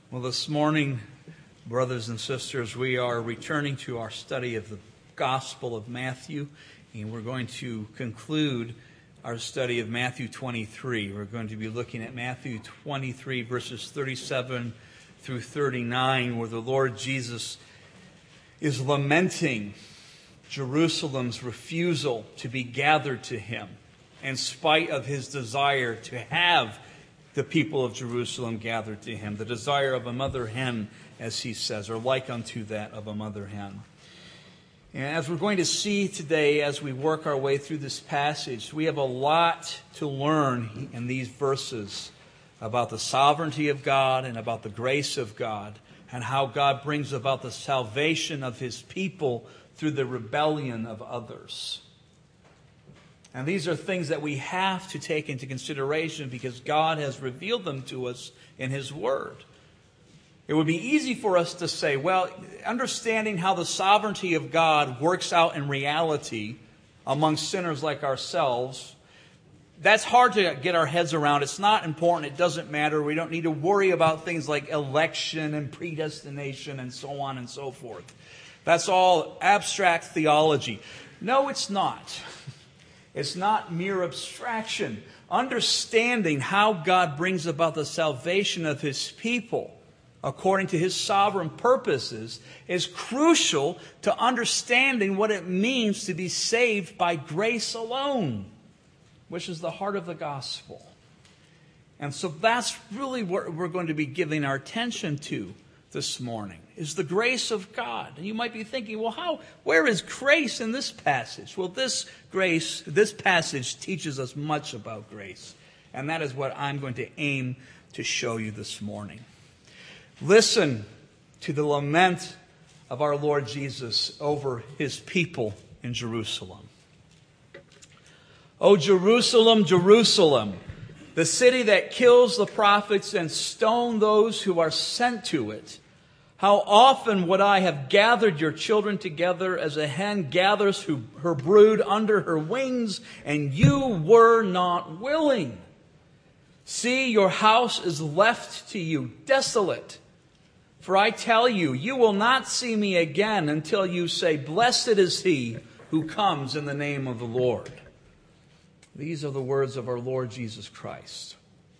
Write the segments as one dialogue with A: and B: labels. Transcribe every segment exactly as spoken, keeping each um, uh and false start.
A: Well, this morning, brothers and sisters, we are returning to our study of the Gospel of Matthew, and we're going to conclude our study of Matthew twenty-three. We're going to be looking at Matthew twenty-three, verses thirty-seven through thirty-nine, where the Lord Jesus is lamenting Jerusalem's refusal to be gathered to him, in spite of his desire to have the people of Jerusalem gathered to him, the desire of a mother hen, as he says, or like unto that of a mother hen. And as we're going to see today, as we work our way through this passage, we have a lot to learn in these verses about the sovereignty of God and about the grace of God, and how God brings about the salvation of his people through the rebellion of others. And these are things that we have to take into consideration because God has revealed them to us in his word. It would be easy for us to say, well, understanding how the sovereignty of God works out in reality among sinners like ourselves, that's hard to get our heads around. It's not important. It doesn't matter. We don't need to worry about things like election and predestination and so on and so forth. That's all abstract theology. No, it's not. It's not mere abstraction. Understanding how God brings about the salvation of his people according to his sovereign purposes is crucial to understanding what it means to be saved by grace alone, which is the heart of the gospel. And so that's really what we're going to be giving our attention to this morning, is the grace of God. And you might be thinking, well, how, where is grace in this passage? Well, this grace, this passage teaches us much about grace. And that is what I'm going to aim to show you this morning. Listen to the lament of our Lord Jesus over his people in Jerusalem. O Jerusalem, Jerusalem, the city that kills the prophets and stones those who are sent to it. How often would I have gathered your children together as a hen gathers her brood under her wings, and you were not willing. See, your house is left to you desolate. For I tell you, you will not see me again until you say, blessed is he who comes in the name of the Lord. These are the words of our Lord Jesus Christ.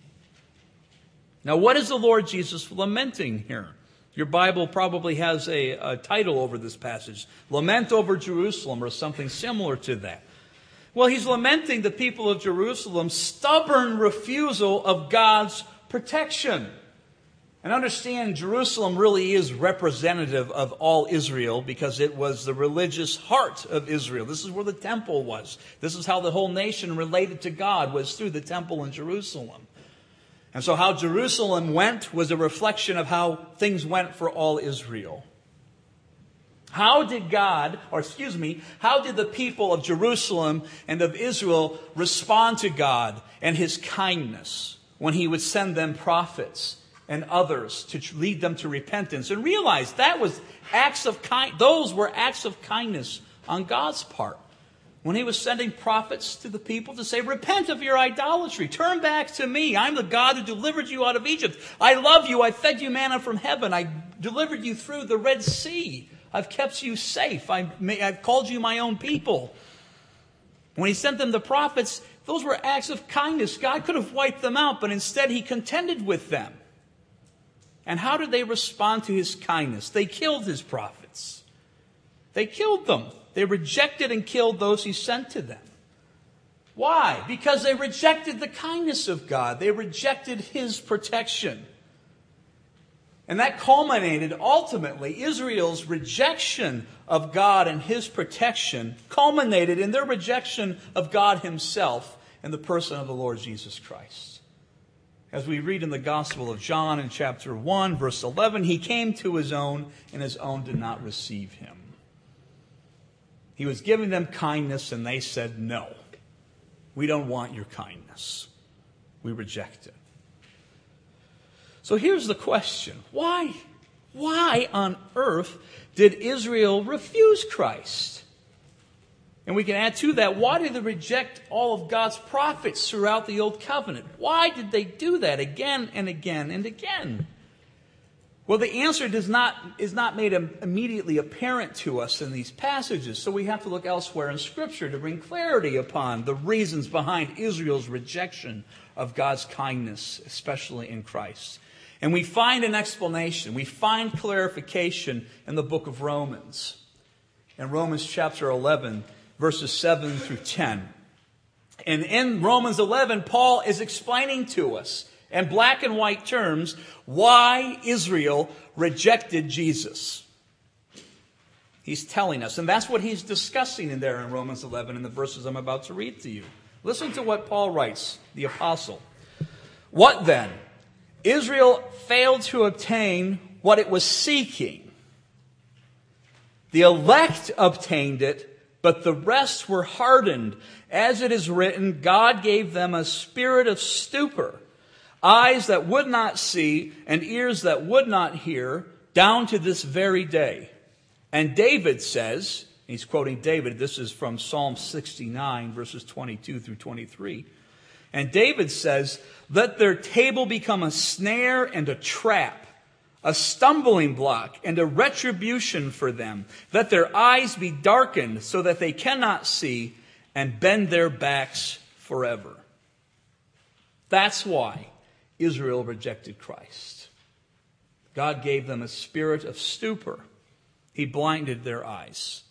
A: Now, what is the Lord Jesus lamenting here? Your Bible probably has a, a title over this passage, Lament over Jerusalem, or something similar to that. Well, he's lamenting the people of Jerusalem's stubborn refusal of God's protection. And understand, Jerusalem really is representative of all Israel because it was the religious heart of Israel. This is where the temple was. This is how the whole nation related to God, was through the temple in Jerusalem. And so how Jerusalem went was a reflection of how things went for all Israel. How did God, or excuse me, how did the people of Jerusalem and of Israel respond to God and his kindness when he would send them prophets and others to lead them to repentance? And realize that was acts of kind, those were acts of kindness on God's part. When he was sending prophets to the people to say, repent of your idolatry. Turn back to me. I'm the God who delivered you out of Egypt. I love you. I fed you manna from heaven. I delivered you through the Red Sea. I've kept you safe. I've called you my own people. When he sent them the prophets, those were acts of kindness. God could have wiped them out, but instead he contended with them. And how did they respond to his kindness? They killed his prophets. They killed them. They rejected and killed those he sent to them. Why? Because they rejected the kindness of God. They rejected his protection. And that culminated, ultimately, Israel's rejection of God and his protection culminated in their rejection of God himself in the person of the Lord Jesus Christ. As we read in the Gospel of John in chapter one, verse eleven, he came to his own, and his own did not receive him. He was giving them kindness, and they said, no, we don't want your kindness. We reject it. So here's the question. Why? Why on earth did Israel refuse Christ? And we can add to that, why did they reject all of God's prophets throughout the Old Covenant? Why did they do that again and again and again? Well, the answer does not, is not made immediately apparent to us in these passages, so we have to look elsewhere in Scripture to bring clarity upon the reasons behind Israel's rejection of God's kindness, especially in Christ. And we find an explanation, we find clarification in the book of Romans. In Romans chapter eleven, verses seven through ten. And in Romans eleven, Paul is explaining to us in black and white terms why Israel rejected Jesus. He's telling us, and that's what he's discussing in there in Romans eleven in the verses I'm about to read to you. Listen to what Paul writes, the apostle. What then? Israel failed to obtain what it was seeking. The elect obtained it, but the rest were hardened. As it is written, God gave them a spirit of stupor, eyes that would not see, and ears that would not hear, down to this very day. And David says, he's quoting David, this is from Psalm sixty-nine, verses twenty-two through twenty-three. And David says, let their table become a snare and a trap, a stumbling block and a retribution for them. Let their eyes be darkened so that they cannot see, and bend their backs forever. That's why Israel rejected Christ. God gave them a spirit of stupor. He blinded their eyes.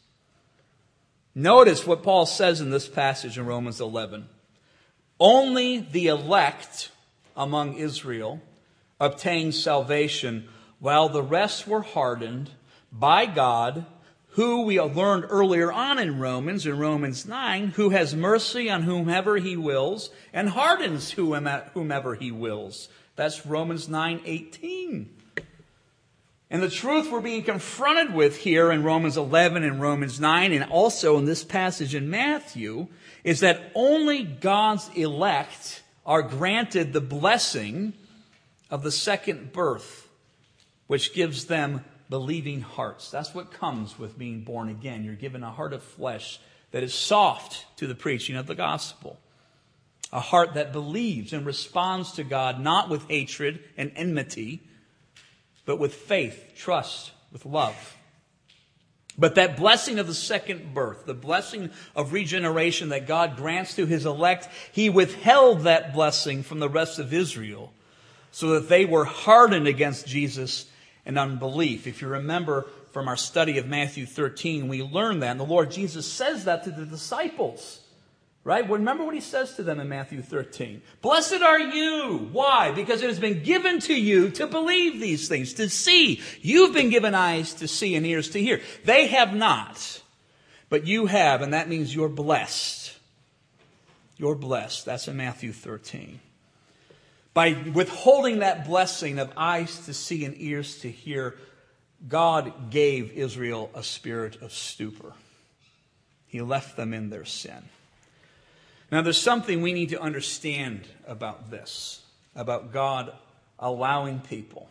A: Notice what Paul says in this passage in Romans eleven. Only the elect among Israel obtained salvation, while the rest were hardened by God, who we learned earlier on in Romans, in Romans nine, who has mercy on whomever he wills and hardens whomever he wills. That's Romans nine eighteen. And the truth we're being confronted with here in Romans eleven and Romans nine, and also in this passage in Matthew, is that only God's elect are granted the blessing of the second birth, which gives them believing hearts. That's what comes with being born again. You're given a heart of flesh that is soft to the preaching of the gospel. A heart that believes and responds to God, not with hatred and enmity, but with faith, trust, with love. But that blessing of the second birth, the blessing of regeneration that God grants to his elect, he withheld that blessing from the rest of Israel so that they were hardened against Jesus in unbelief. If you remember from our study of Matthew thirteen, we learned that. And the Lord Jesus says that to the disciples. Right? Remember what he says to them in Matthew thirteen. Blessed are you. Why? Because it has been given to you to believe these things, to see. You've been given eyes to see and ears to hear. They have not. But you have, and that means you're blessed. You're blessed. That's in Matthew thirteen. By withholding that blessing of eyes to see and ears to hear, God gave Israel a spirit of stupor. He left them in their sin. Now, there's something we need to understand about this, about God allowing people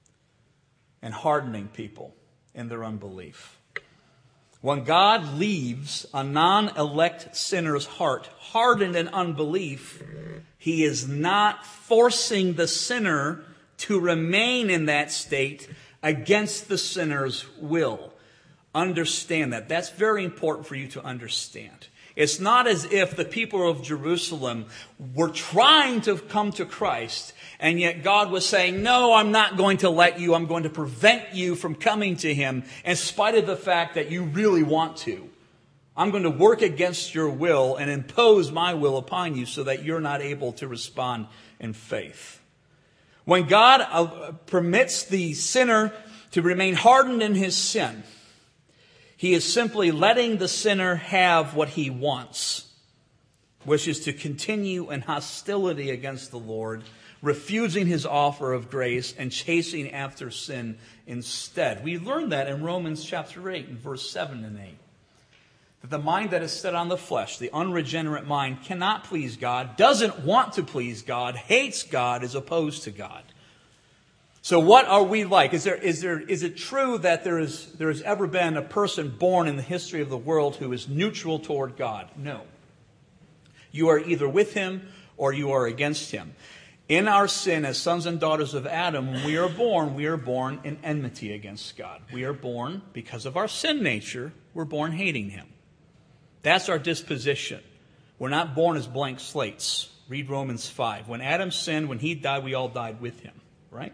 A: and hardening people in their unbelief. When God leaves a non-elect sinner's heart hardened in unbelief, he is not forcing the sinner to remain in that state against the sinner's will. Understand that. That's very important for you to understand. It's not as if the people of Jerusalem were trying to come to Christ, and yet God was saying, no, I'm not going to let you. I'm going to prevent you from coming to him in spite of the fact that you really want to. I'm going to work against your will and impose my will upon you so that you're not able to respond in faith. When God uh, permits the sinner to remain hardened in his sin, he is simply letting the sinner have what he wants, which is to continue in hostility against the Lord, refusing his offer of grace and chasing after sin instead. We learned that in Romans chapter eight and verse seven and eight. That the mind that is set on the flesh, the unregenerate mind, cannot please God, doesn't want to please God, hates God, is opposed to God. So what are we like? Is there, is there, is it true that there is, there has ever been a person born in the history of the world who is neutral toward God? No. You are either with him or you are against him. In our sin, as sons and daughters of Adam, when we are born, we are born in enmity against God. We are born, because of our sin nature, we're born hating Him. That's our disposition. We're not born as blank slates. Read Romans five. When Adam sinned, when he died, we all died with him. Right?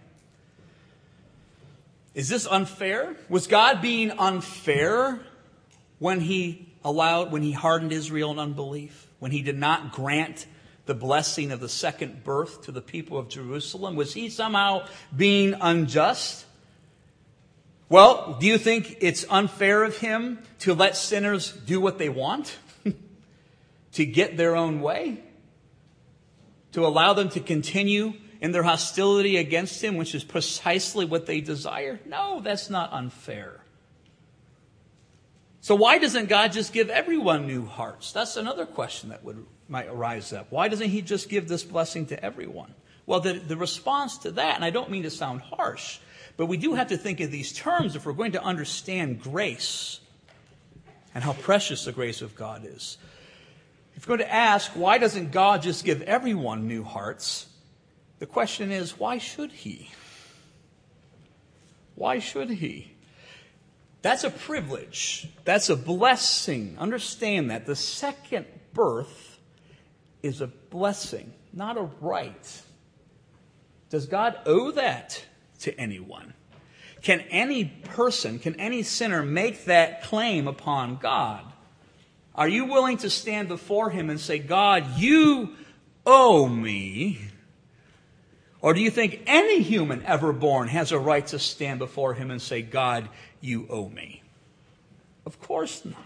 A: Is this unfair? Was God being unfair when He allowed, when He hardened Israel in unbelief? When He did not grant the blessing of the second birth to the people of Jerusalem? Was He somehow being unjust? Well, do you think it's unfair of Him to let sinners do what they want? To get their own way? To allow them to continue in their hostility against Him, which is precisely what they desire? No, that's not unfair. So why doesn't God just give everyone new hearts? That's another question that would might arise up. Why doesn't He just give this blessing to everyone? Well, the, the response to that, and I don't mean to sound harsh, but we do have to think of these terms if we're going to understand grace and how precious the grace of God is. If you're going to ask, why doesn't God just give everyone new hearts? The question is, why should He? Why should He? That's a privilege. That's a blessing. Understand that. The second birth is a blessing, not a right. Does God owe that to anyone? Can any person, can any sinner make that claim upon God? Are you willing to stand before Him and say, God, you owe me? Or do you think any human ever born has a right to stand before Him and say, God, you owe me? Of course not.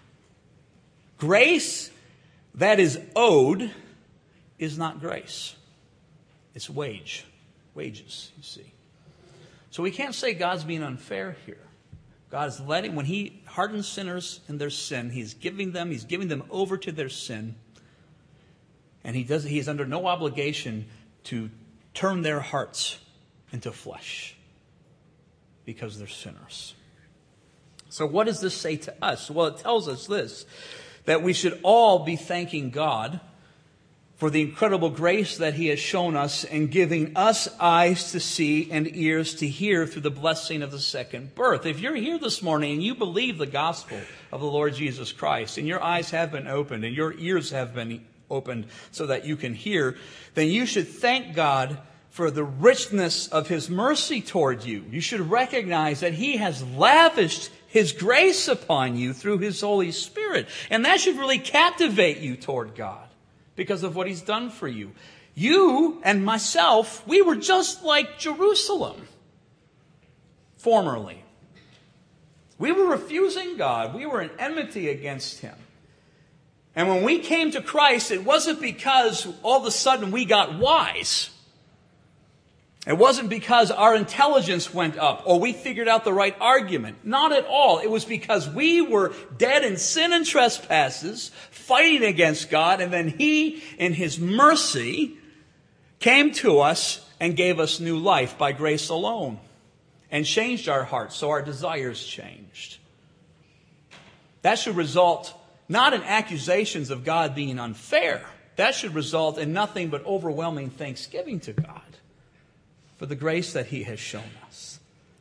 A: Grace that is owed is not grace. It's wage. Wages, you see. So we can't say God's being unfair here. God is letting, when He hardens sinners in their sin, He's giving them, He's giving them over to their sin. And He does, He is under no obligation to turn their hearts into flesh because they're sinners. So what does this say to us? Well, it tells us this, that we should all be thanking God for the incredible grace that He has shown us in giving us eyes to see and ears to hear through the blessing of the second birth. If you're here this morning and you believe the gospel of the Lord Jesus Christ, and your eyes have been opened and your ears have been opened so that you can hear, then you should thank God for the richness of His mercy toward you. You should recognize that He has lavished His grace upon you through His Holy Spirit. And that should really captivate you toward God because of what He's done for you. You and myself, we were just like Jerusalem formerly. We were refusing God. We were in enmity against Him. And when we came to Christ, it wasn't because all of a sudden we got wise. It wasn't because our intelligence went up or we figured out the right argument. Not at all. It was because we were dead in sin and trespasses, fighting against God, and then He, in His mercy, came to us and gave us new life by grace alone and changed our hearts, so our desires changed. That should result not in accusations of God being unfair. That should result in nothing but overwhelming thanksgiving to God for the grace that He has shown us.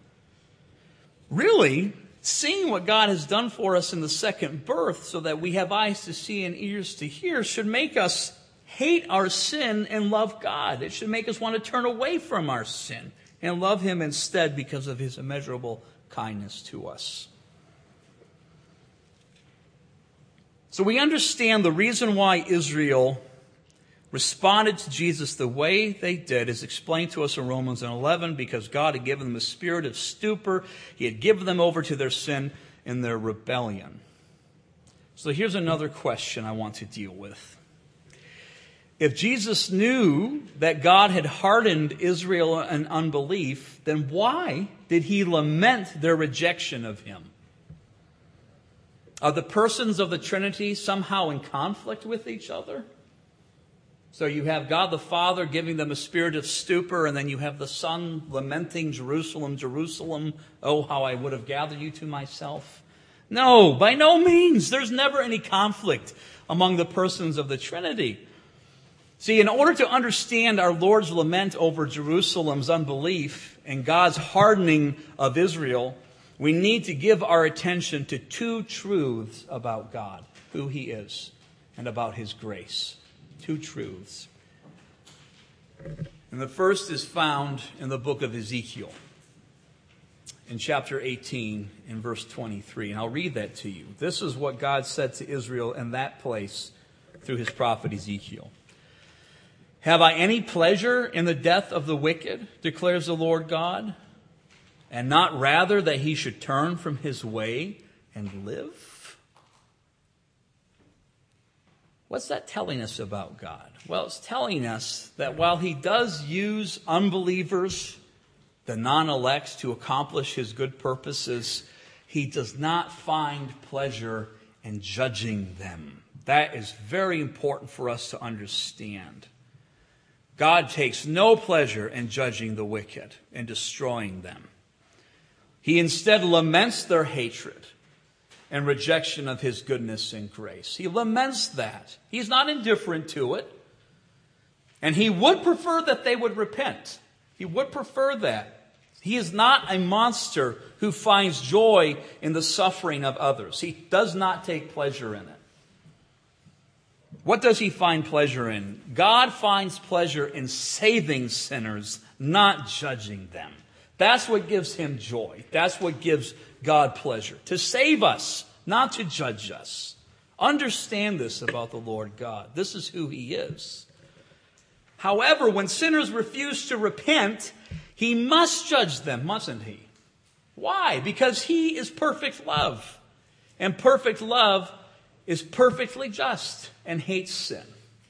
A: Really, seeing what God has done for us in the second birth so that we have eyes to see and ears to hear should make us hate our sin and love God. It should make us want to turn away from our sin and love Him instead because of His immeasurable kindness to us. So we understand the reason why Israel responded to Jesus the way they did is explained to us in Romans eleven, because God had given them a spirit of stupor. He had given them over to their sin and their rebellion. So here's another question I want to deal with. If Jesus knew that God had hardened Israel in unbelief, then why did He lament their rejection of Him? Are the persons of the Trinity somehow in conflict with each other? So you have God the Father giving them a spirit of stupor, and then you have the Son lamenting, Jerusalem, Jerusalem, oh, how I would have gathered you to myself. No, by no means. There's never any conflict among the persons of the Trinity. See, in order to understand our Lord's lament over Jerusalem's unbelief and God's hardening of Israel, we need to give our attention to two truths about God, who He is, and about His grace. Two truths. And the first is found in the book of Ezekiel, in chapter eighteen, in verse twenty-three. And I'll read that to you. This is what God said to Israel in that place through His prophet Ezekiel. Have I any pleasure in the death of the wicked, declares the Lord God, and not rather that he should turn from his way and live? What's that telling us about God? Well, it's telling us that while He does use unbelievers, the non-elects, to accomplish His good purposes, He does not find pleasure in judging them. That is very important for us to understand. God takes no pleasure in judging the wicked and destroying them. He instead laments their hatred and rejection of His goodness and grace. He laments that. He's not indifferent to it. And He would prefer that they would repent. He would prefer that. He is not a monster who finds joy in the suffering of others. He does not take pleasure in it. What does He find pleasure in? God finds pleasure in saving sinners, not judging them. That's what gives Him joy. That's what gives God pleasure. To save us, not to judge us. Understand this about the Lord God. This is who He is. However, when sinners refuse to repent, He must judge them, mustn't He? Why? Because He is perfect love. And perfect love is perfectly just and hates sin.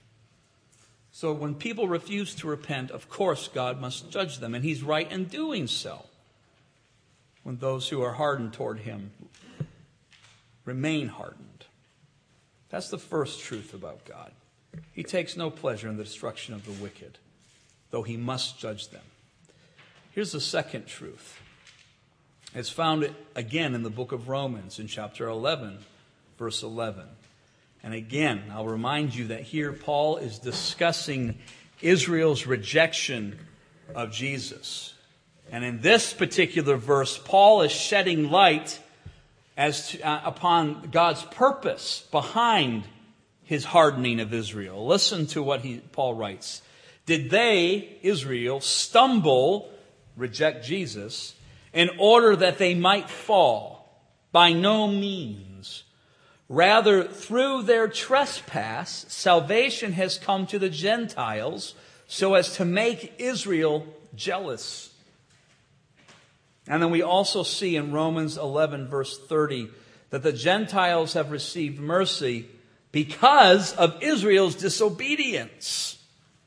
A: So when people refuse to repent, of course God must judge them, and He's right in doing so. When those who are hardened toward Him remain hardened. That's the first truth about God. He takes no pleasure in the destruction of the wicked, though He must judge them. Here's the second truth. It's found again in the book of Romans in chapter eleven, verse eleven. And again, I'll remind you that here Paul is discussing Israel's rejection of Jesus. And in this particular verse, Paul is shedding light as to, uh, upon God's purpose behind His hardening of Israel. Listen to what he, Paul writes. Did they, Israel, stumble, reject Jesus, in order that they might fall? By no means. Rather, through their trespass, salvation has come to the Gentiles so as to make Israel jealous. And then we also see in Romans eleven, verse thirty, that the Gentiles have received mercy because of Israel's disobedience.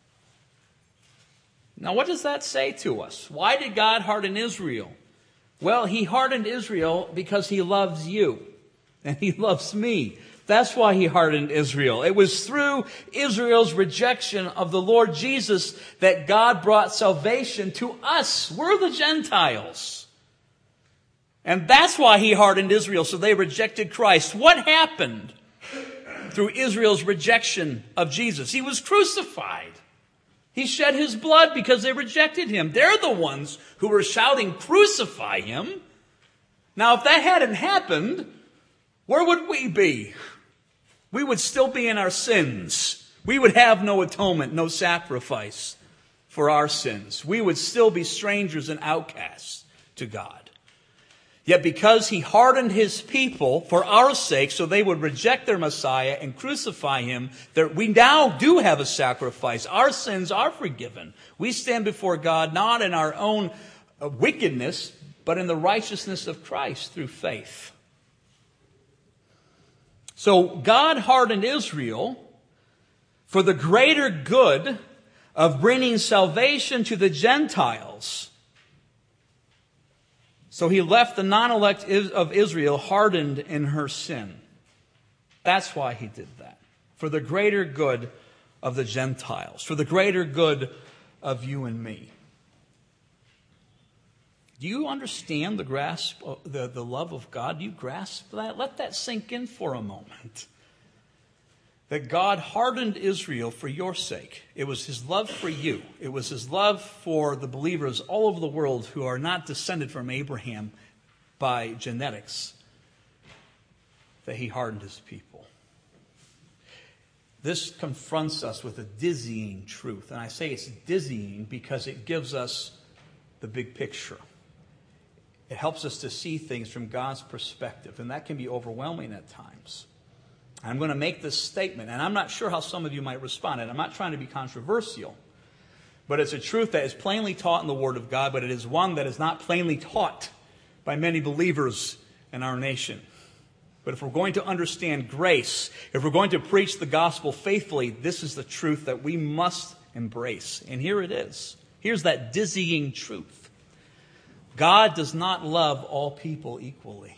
A: Now, what does that say to us? Why did God harden Israel? Well, He hardened Israel because He loves you. And He loves me. That's why He hardened Israel. It was through Israel's rejection of the Lord Jesus that God brought salvation to us. We're the Gentiles. And that's why He hardened Israel, so they rejected Christ. What happened through Israel's rejection of Jesus? He was crucified. He shed His blood because they rejected Him. They're the ones who were shouting, "Crucify Him." Now, if that hadn't happened, where would we be? We would still be in our sins. We would have no atonement, no sacrifice for our sins. We would still be strangers and outcasts to God. Yet because He hardened His people for our sake, so they would reject their Messiah and crucify Him, that we now do have a sacrifice. Our sins are forgiven. We stand before God not in our own wickedness, but in the righteousness of Christ through faith. So God hardened Israel for the greater good of bringing salvation to the Gentiles. So He left the non-elect of Israel hardened in her sin. That's why He did that. For the greater good of the Gentiles. For the greater good of you and me. Do you understand the grasp, of the, the love of God? Do you grasp that? Let that sink in for a moment. that God hardened Israel for your sake. It was his love for you. It was his love for the believers all over the world who are not descended from Abraham by genetics, that he hardened his people. This confronts us with a dizzying truth. And I say it's dizzying because it gives us the big picture. It helps us to see things from God's perspective, and that can be overwhelming at times. I'm going to make this statement, and I'm not sure how some of you might respond, and I'm not trying to be controversial, but it's a truth that is plainly taught in the Word of God, but it is one that is not plainly taught by many believers in our nation. But if we're going to understand grace, if we're going to preach the gospel faithfully, this is the truth that we must embrace. And here it is. Here's that dizzying truth. God does not love all people equally.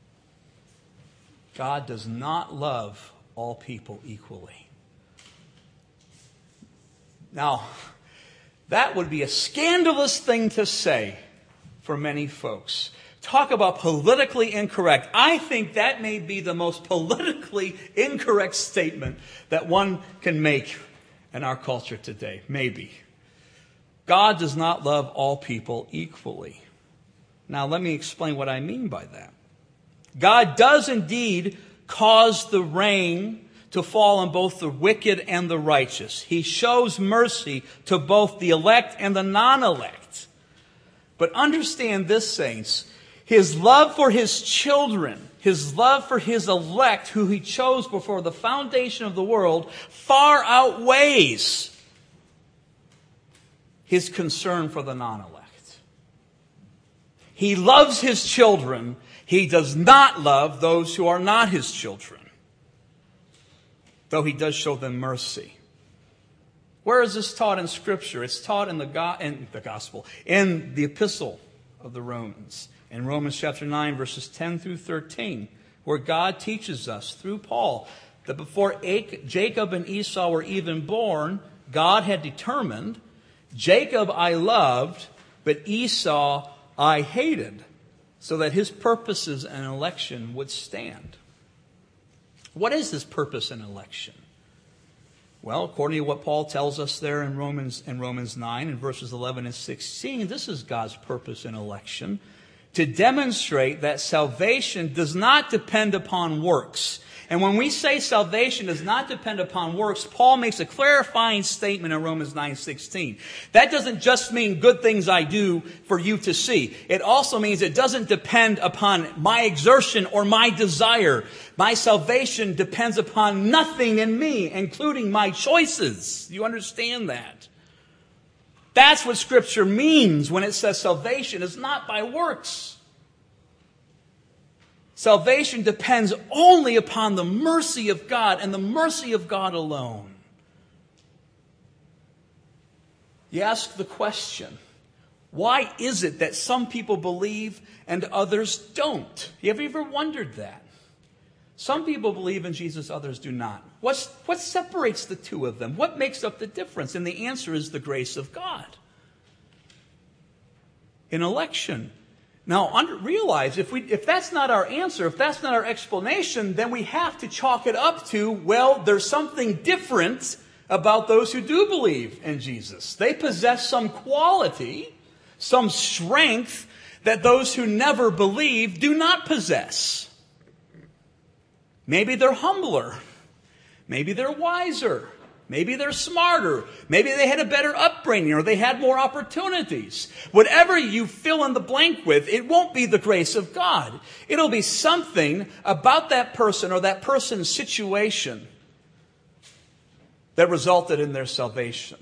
A: God does not love all people equally. Now, that would be a scandalous thing to say for many folks. Talk about politically incorrect. I think that may be the most politically incorrect statement that one can make in our culture today. Maybe. God does not love all people equally. Now, let me explain what I mean by that. God does indeed cause the rain to fall on both the wicked and the righteous. He shows mercy to both the elect and the non-elect. But understand this, saints. His love for his children, his love for his elect, who he chose before the foundation of the world, far outweighs his concern for the non-elect. He loves his children. He does not love those who are not his children, though he does show them mercy. Where is this taught in Scripture? It's taught in the, go- in the gospel, in the epistle of the Romans. In Romans chapter nine, verses ten through thirteen, where God teaches us through Paul that before Jacob and Esau were even born, God had determined, Jacob I loved, but Esau I hated, so that his purposes and election would stand. What is this purpose and election? Well, according to what Paul tells us there in Romans, in Romans nine, in verses eleven and sixteen, this is God's purpose and election, to demonstrate that salvation does not depend upon works. And when we say salvation does not depend upon works, Paul makes a clarifying statement in Romans nine sixteen. That doesn't just mean good things I do for you to see. It also means it doesn't depend upon my exertion or my desire. My salvation depends upon nothing in me, including my choices. You understand that? That's what Scripture means when it says salvation is not by works. Salvation depends only upon the mercy of God and the mercy of God alone. You ask the question, why is it that some people believe and others don't? Have you ever wondered that? Some people believe in Jesus, others do not. What's, what separates the two of them? What makes up the difference? And the answer is the grace of God. In election. Now, under, realize, if we, if that's not our answer, if that's not our explanation, then we have to chalk it up to, well, there's something different about those who do believe in Jesus. They possess some quality, some strength that those who never believe do not possess. Maybe they're humbler. Maybe they're wiser. Maybe they're smarter. Maybe they had a better upbringing or they had more opportunities. Whatever you fill in the blank with, it won't be the grace of God. It'll be something about that person or that person's situation that resulted in their salvation,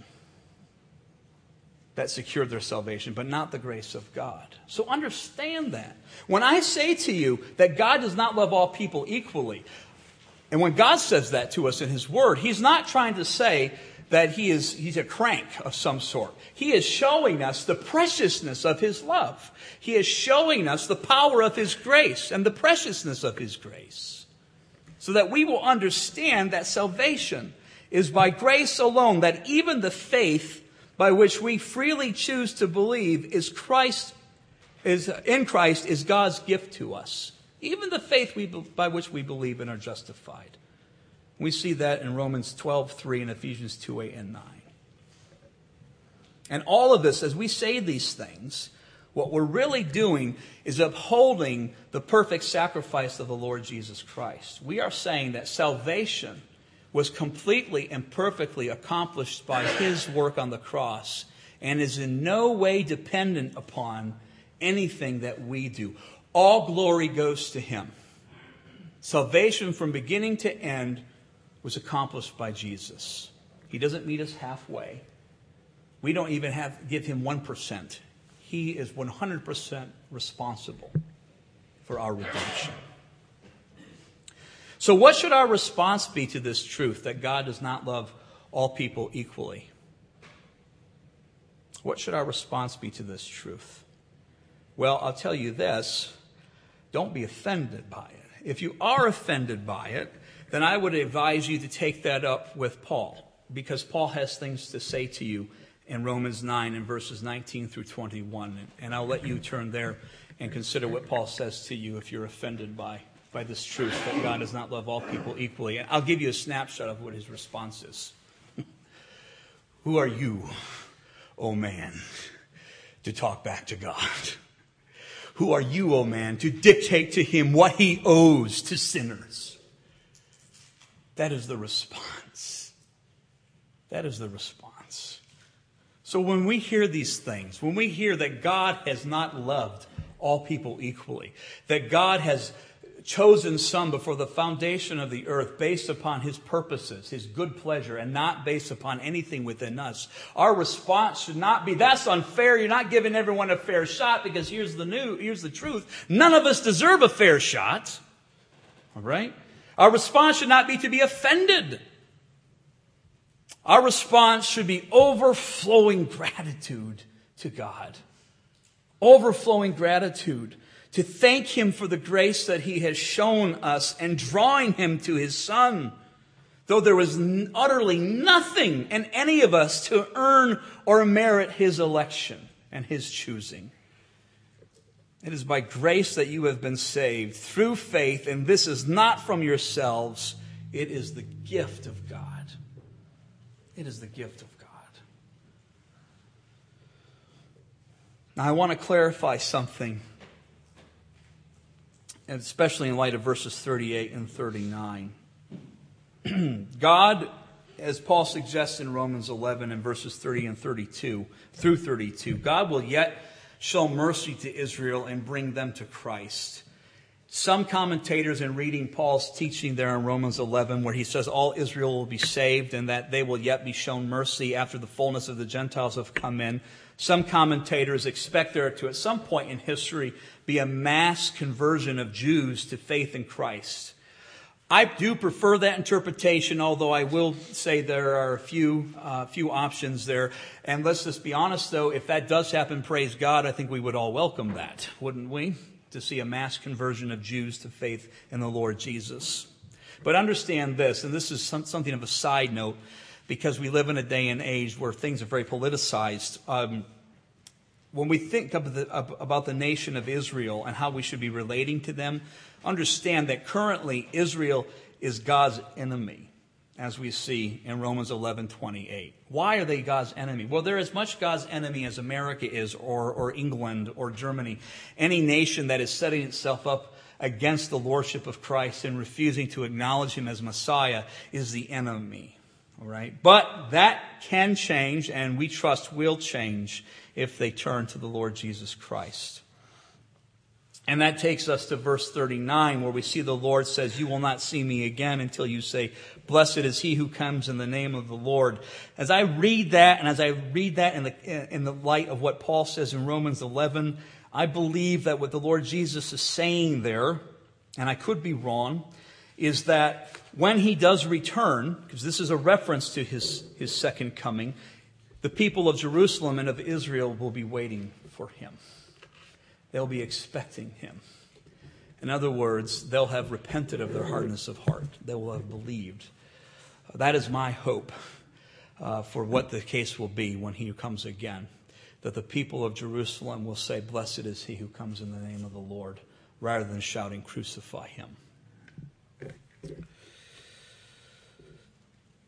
A: that secured their salvation, but not the grace of God. So understand that. When I say to you that God does not love all people equally, and when God says that to us in His Word, He's not trying to say that he is, He's a crank of some sort. He is showing us the preciousness of His love. He is showing us the power of His grace and the preciousness of His grace, so that we will understand that salvation is by grace alone, that even the faith by which we freely choose to believe is Christ, is in Christ is God's gift to us. Even the faith we, by which we believe and are justified. We see that in Romans twelve three and Ephesians two eight and nine. And all of this, as we say these things, what we're really doing is upholding the perfect sacrifice of the Lord Jesus Christ. We are saying that salvation was completely and perfectly accomplished by his work on the cross and is in no way dependent upon anything that we do. All glory goes to him. Salvation from beginning to end was accomplished by Jesus. He doesn't meet us halfway. We don't even have give him one percent. He is one hundred percent responsible for our redemption. So what should our response be to this truth that God does not love all people equally? What should our response be to this truth? Well, I'll tell you this. Don't be offended by it. If you are offended by it, then I would advise you to take that up with Paul, because Paul has things to say to you in Romans nine and verses nineteen through twenty-one. And I'll let you turn there and consider what Paul says to you if you're offended by, by this truth that God does not love all people equally. And I'll give you a snapshot of what his response is. Who are you, O man, to talk back to God? Who are you, O man, to dictate to him what he owes to sinners? That is the response. That is the response. So when we hear these things, when we hear that God has not loved all people equally, that God has chosen some before the foundation of the earth based upon his purposes, his good pleasure, and not based upon anything within us, our response should not be, that's unfair, you're not giving everyone a fair shot, because here's the new, here's the truth. None of us deserve a fair shot. All right? Our response should not be to be offended. Our response should be overflowing gratitude to God. Overflowing gratitude to thank him for the grace that he has shown us and drawing him to his Son, though there was utterly nothing in any of us to earn or merit his election and his choosing. It is by grace that you have been saved through faith, and this is not from yourselves. It is the gift of God. It is the gift of God. Now, I want to clarify something, and especially in light of verses thirty-eight and thirty-nine. God, as Paul suggests in Romans eleven and verses thirty and thirty-two through thirty-two, God will yet show mercy to Israel and bring them to Christ. Some commentators, in reading Paul's teaching there in Romans eleven, where he says all Israel will be saved and that they will yet be shown mercy after the fullness of the Gentiles have come in, some commentators expect there to, at some point in history, be a mass conversion of Jews to faith in Christ. I do prefer that interpretation, although I will say there are a few, uh, few options there. And let's just be honest, though, if that does happen, praise God, I think we would all welcome that, wouldn't we? To see a mass conversion of Jews to faith in the Lord Jesus. But understand this, and this is some, something of a side note, because we live in a day and age where things are very politicized. Um, when we think of the, of, about the nation of Israel and how we should be relating to them, understand that currently Israel is God's enemy, as we see in Romans eleven twenty-eight. Why are they God's enemy? Well, they're as much God's enemy as America is, or, or England, or Germany. Any nation that is setting itself up against the lordship of Christ and refusing to acknowledge him as Messiah is the enemy. All right? But that can change, and we trust will change if they turn to the Lord Jesus Christ. And that takes us to verse thirty-nine, where we see the Lord says, "You will not see me again until you say, 'Blessed is he who comes in the name of the Lord.'" As I read that, and as I read that in the, in the light of what Paul says in Romans eleven, I believe that what the Lord Jesus is saying there, and I could be wrong, is that when he does return, because this is a reference to his, his second coming, the people of Jerusalem and of Israel will be waiting for him. They'll be expecting him. In other words, they'll have repented of their hardness of heart. They will have believed. That is my hope uh, for what the case will be when he comes again. That the people of Jerusalem will say, "Blessed is he who comes in the name of the Lord," rather than shouting, "Crucify him."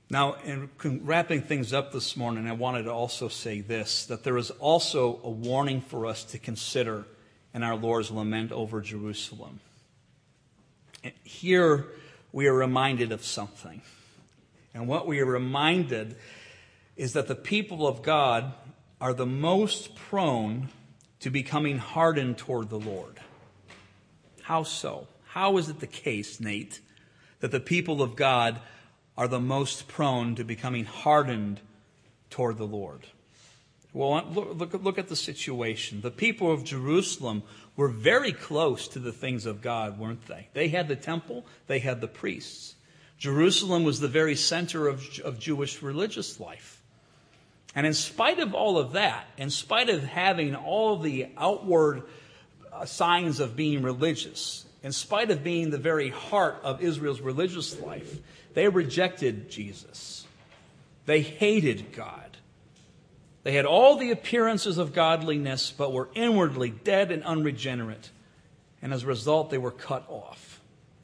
A: Now, in wrapping things up this morning, I wanted to also say this, that there is also a warning for us to consider in our Lord's lament over Jerusalem. And here we are reminded of something. And what we are reminded is that the people of God are the most prone to becoming hardened toward the Lord. How so? How is it the case, Nate, that the people of God are the most prone to becoming hardened toward the Lord? Well, look, look, look at the situation. The people of Jerusalem were very close to the things of God, weren't they? They had the temple, they had the priests. Jerusalem was the very center of, of Jewish religious life. And in spite of all of that, in spite of having all the outward uh, signs of being religious, in spite of being the very heart of Israel's religious life, they rejected Jesus. They hated God. They had all the appearances of godliness, but were inwardly dead and unregenerate. And as a result, they were cut off.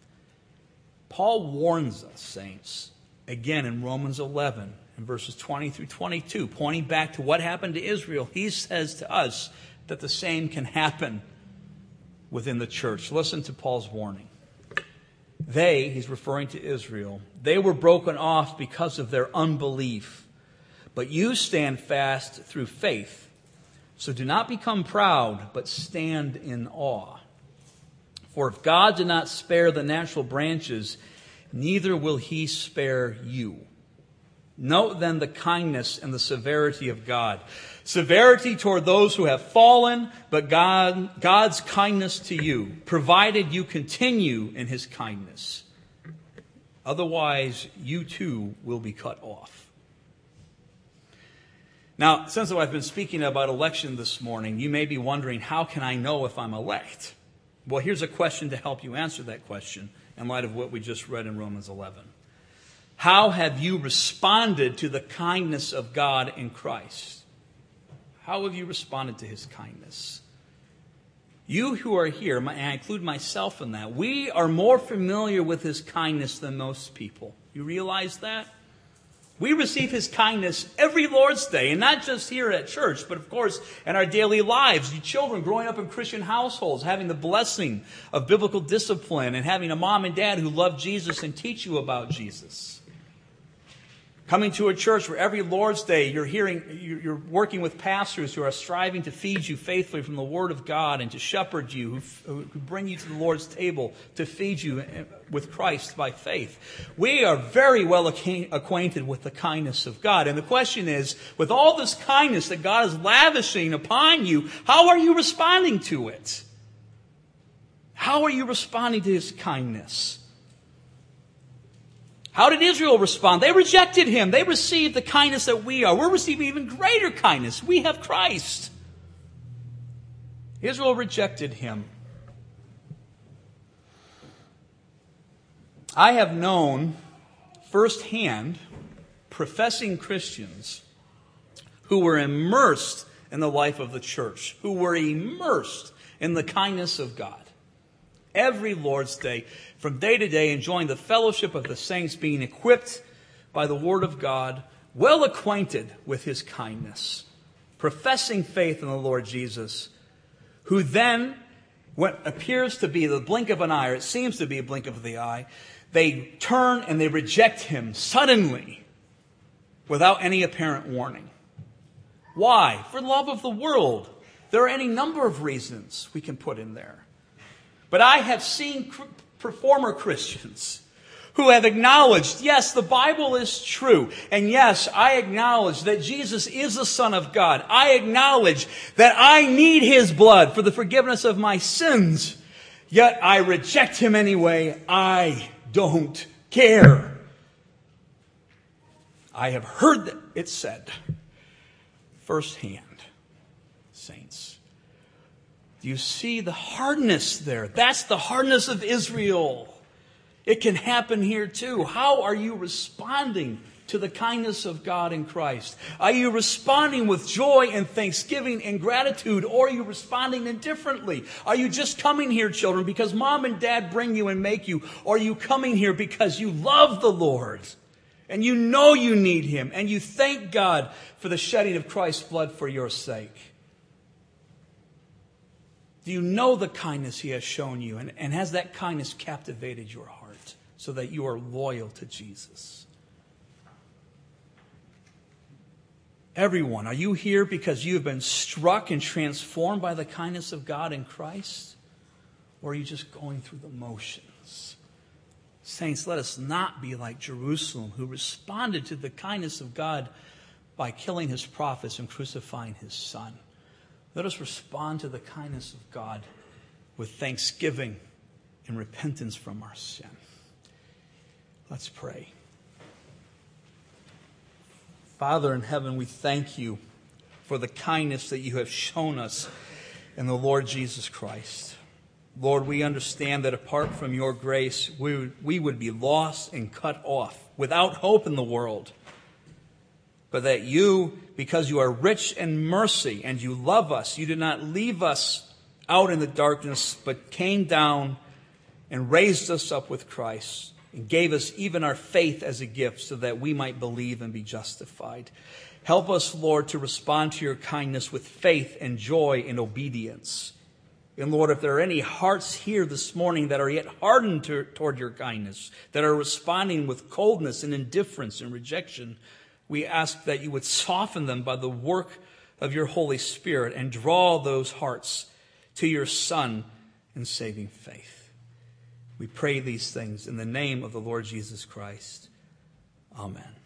A: Paul warns us, saints, again in Romans eleven, in verses twenty through twenty-two, pointing back to what happened to Israel. He says to us that the same can happen within the church. Listen to Paul's warning. They, he's referring to Israel, they were broken off because of their unbelief. But you stand fast through faith. So do not become proud, but stand in awe. For if God did not spare the natural branches, neither will he spare you. Note then the kindness and the severity of God. Severity toward those who have fallen, but God, God's kindness to you, provided you continue in his kindness. Otherwise, you too will be cut off. Now, since I've been speaking about election this morning, you may be wondering, how can I know if I'm elect? Well, here's a question to help you answer that question in light of what we just read in Romans eleven. How have you responded to the kindness of God in Christ? How have you responded to his kindness? You who are here, and I include myself in that, we are more familiar with his kindness than most people. You realize that? We receive his kindness every Lord's Day, and not just here at church, but of course in our daily lives. You children growing up in Christian households, having the blessing of biblical discipline, and having a mom and dad who love Jesus and teach you about Jesus. Coming to a church where every Lord's Day you're hearing, you're working with pastors who are striving to feed you faithfully from the Word of God and to shepherd you, who, who bring you to the Lord's table to feed you with Christ by faith. We are very well acquainted with the kindness of God. And the question is, with all this kindness that God is lavishing upon you, how are you responding to it? How are you responding to his kindness? How did Israel respond? They rejected him. They received the kindness that we are. We're receiving even greater kindness. We have Christ. Israel rejected him. I have known firsthand professing Christians who were immersed in the life of the church, who were immersed in the kindness of God. Every Lord's Day, from day to day, enjoying the fellowship of the saints, being equipped by the Word of God, well acquainted with his kindness, professing faith in the Lord Jesus, who then, what appears to be the blink of an eye, or it seems to be a blink of the eye, they turn and they reject him suddenly, without any apparent warning. Why? For love of the world. There are any number of reasons we can put in there. But I have seen former Christians who have acknowledged, yes, the Bible is true. And yes, I acknowledge that Jesus is the Son of God. I acknowledge that I need his blood for the forgiveness of my sins. Yet I reject him anyway. I don't care. I have heard it said firsthand, saints. Do you see the hardness there? That's the hardness of Israel. It can happen here too. How are you responding to the kindness of God in Christ? Are you responding with joy and thanksgiving and gratitude, or are you responding indifferently? Are you just coming here, children, because mom and dad bring you and make you, or are you coming here because you love the Lord And you know you need him. And you thank God for the shedding of Christ's blood for your sake. Do you know the kindness he has shown you? And, and has that kindness captivated your heart so that you are loyal to Jesus? Everyone, are you here because you have been struck and transformed by the kindness of God in Christ? Or are you just going through the motions? Saints, let us not be like Jerusalem, who responded to the kindness of God by killing his prophets and crucifying his son. Let us respond to the kindness of God with thanksgiving and repentance from our sin. Let's pray. Father in heaven, we thank you for the kindness that you have shown us in the Lord Jesus Christ. Lord, we understand that apart from your grace, we would, we would be lost and cut off, without hope in the world. But that you, because you are rich in mercy and you love us, you did not leave us out in the darkness, but came down and raised us up with Christ and gave us even our faith as a gift so that we might believe and be justified. Help us, Lord, to respond to your kindness with faith and joy and obedience. And Lord, if there are any hearts here this morning that are yet hardened to, toward your kindness, that are responding with coldness and indifference and rejection, we ask that you would soften them by the work of your Holy Spirit and draw those hearts to your Son in saving faith. We pray these things in the name of the Lord Jesus Christ. Amen.